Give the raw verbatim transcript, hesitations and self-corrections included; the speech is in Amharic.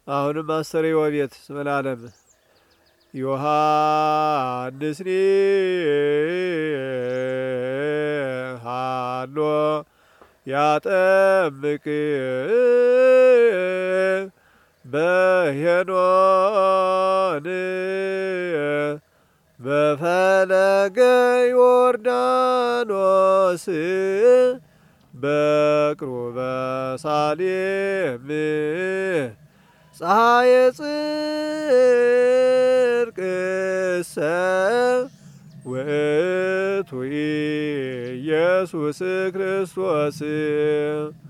አሁንም አስተርእዮ ቤት እስመ ለዓለም ዮሐንስኒ ሃሎ ያጠምቅ በሄኖን በፈለገ ዮርዳኖስ በቅርበ ሳሌም ፀሐየ ጽድቅሰ ውእቱ ኢየሱስ ክርስቶስ